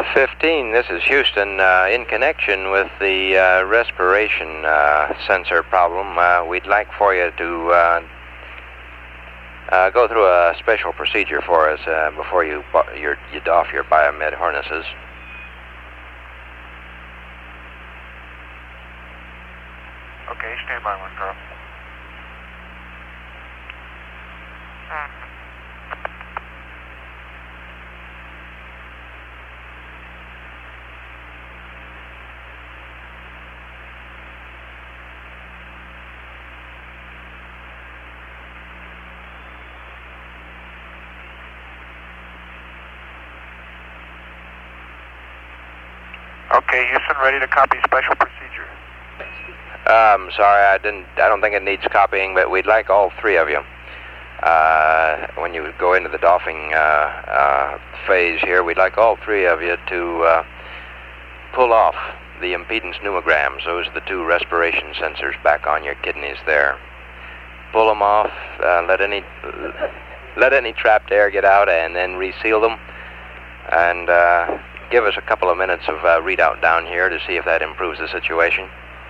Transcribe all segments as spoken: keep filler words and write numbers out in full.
fifteen, this is Houston. Uh, in connection with the uh, respiration uh, sensor problem, uh, we'd like for you to uh, uh, go through a special procedure for us uh, before you, your, you doff your biomed harnesses. Okay, stand by, one girl. Okay, Houston, ready to copy special procedure. Um, sorry, I didn't. I don't think it needs copying, but we'd like all three of you. Uh, when you go into the doffing uh, uh, phase here, we'd like all three of you to uh, pull off the impedance pneumograms. Those are the two respiration sensors back on your kidneys there. Pull them off. Uh, let any let any trapped air get out, and then reseal them. And uh, give us a couple of minutes of uh, readout down here to see if that improves the situation.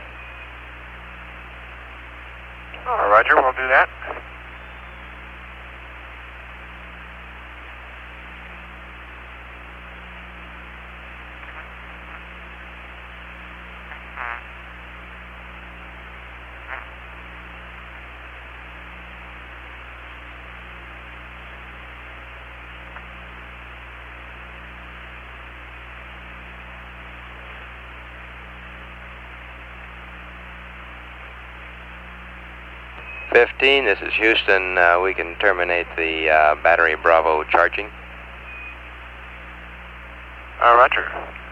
Oh, Roger, we'll do that. fifteen, this is Houston. Uh, we can terminate the uh, battery Bravo charging. Uh, Roger.